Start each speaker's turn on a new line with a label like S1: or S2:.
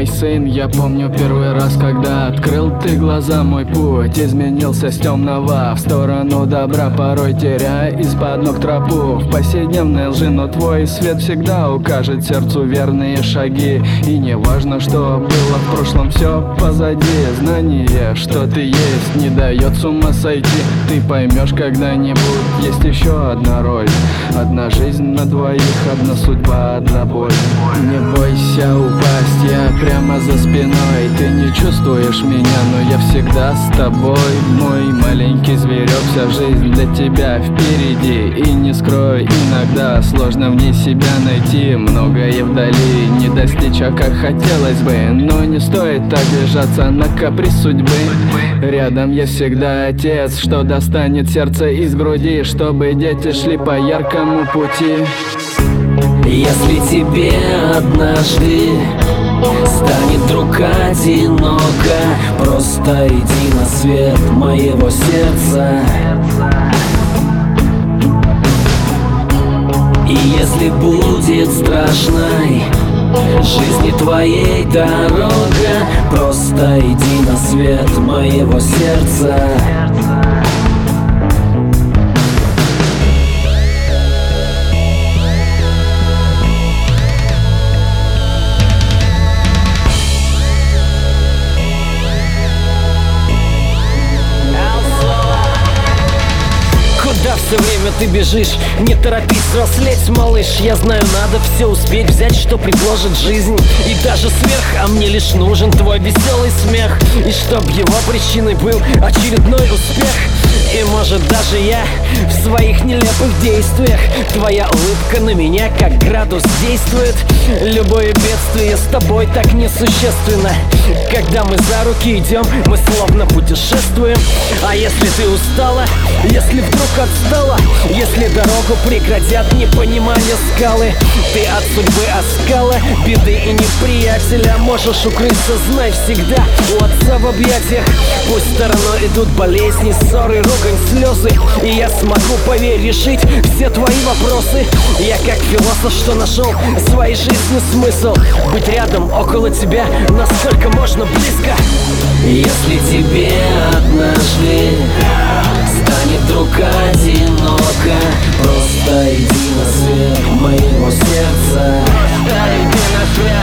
S1: мой сын, я помню первый раз, когда открыл ты глаза. Мой путь изменился с темного в сторону добра, порой теряя из-под ног тропу в повседневной лжи. Но твой свет всегда укажет сердцу верные шаги. И не важно, что было в прошлом, все позади. Знание, что ты есть, не дает с ума сойти. Ты поймешь когда-нибудь, есть еще одна роль, одна жизнь на двоих, одна судьба, одна боль. Не бойся упасть, я прямо за спиной. Ты не чувствуешь меня, но я всегда с тобой. Мой маленький зверек, вся жизнь для тебя впереди. И не скрой, иногда сложно в ней себя найти. Многое вдали не достичь, а как хотелось бы. Но не стоит обижаться на каприз судьбы. Рядом я всегда отец, что достанет сердце из груди, чтобы дети шли по яркому пути.
S2: Если тебе однажды станет вдруг одиноко, просто иди на свет моего сердца. И если будет страшной жизни твоей дорога, просто иди на свет моего сердца. Все время ты бежишь, не торопись взрослеть, малыш. Я знаю, надо все успеть взять, что предложит жизнь. И даже сверх, а мне лишь нужен твой веселый смех. И чтоб его причиной был очередной успех. И может даже я в своих нелепых действиях. Твоя улыбка на меня как градус действует. Любое бедствие с тобой так несущественно. Когда мы за руки идем, мы словно путешествуем. А если ты устала, если вдруг отстала, если дорогу преградят непонимание скалы, ты от судьбы оскала, беды и неприятеля можешь укрыться, знай всегда, у отца в объятиях. Пусть стороной идут болезни, ссоры, ругань, слезы, и я смогу, поверь, решить все твои вопросы. Я как философ, что нашел своей жизни смысл, быть рядом, около тебя, насколько можно близко. Если тебе однажды станет вдруг одиноко, просто иди на свет моего сердца. Просто иди на свет